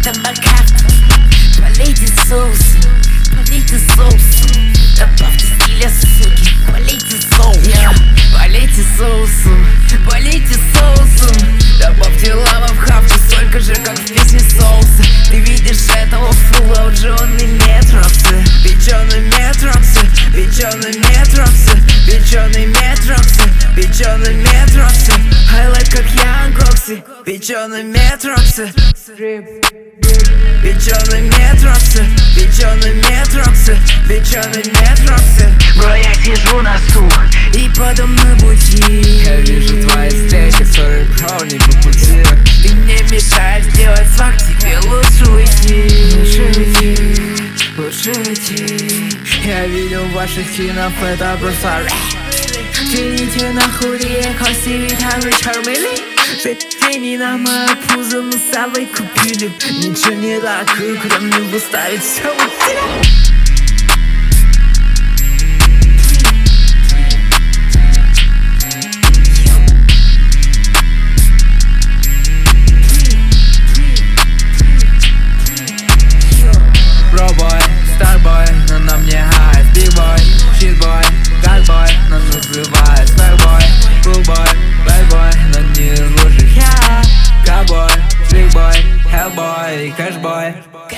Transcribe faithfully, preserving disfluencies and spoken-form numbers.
томагавк. Полейте соусом, полейте соусом, добавьте стиля, суки, полейте соусом. Полейте соусом, полейте соусом, добавьте лава в хавку, столько же, как в песне соуса. Ты видишь этого фула, уджёные метроксы, печеные метроксы, печеные метроксы, печеные метроксы, печеные метроксы. Хайлайт как Янг Окси, печеные метроксы, печеные метроксы, печеные метроксы, печеные метроксы. Бро, я сижу на сух И подо мной пути. Я вижу твои встречи, сори, бро, не по пути. Ты мне мешаешь делать свак, тебе лучше уйти. Лучше уйти, лучше уйти. Я видел в ваших кинов, это просто рэп. 这一天那蝴蝶靠 C V 它会超美丽。谁对你那么铺怎么撒维酷皮的？你吃你拉克，可能不ставить все у тебя。 Бро-бой, старбой, но на мне хайс. Биг-бой, щит-бой, гад-бой, но называй свэг-бой, кул-бой, бэд-бой, но не из лучших я. Кабой, слик-бой, хелл-бой и кэш-бой.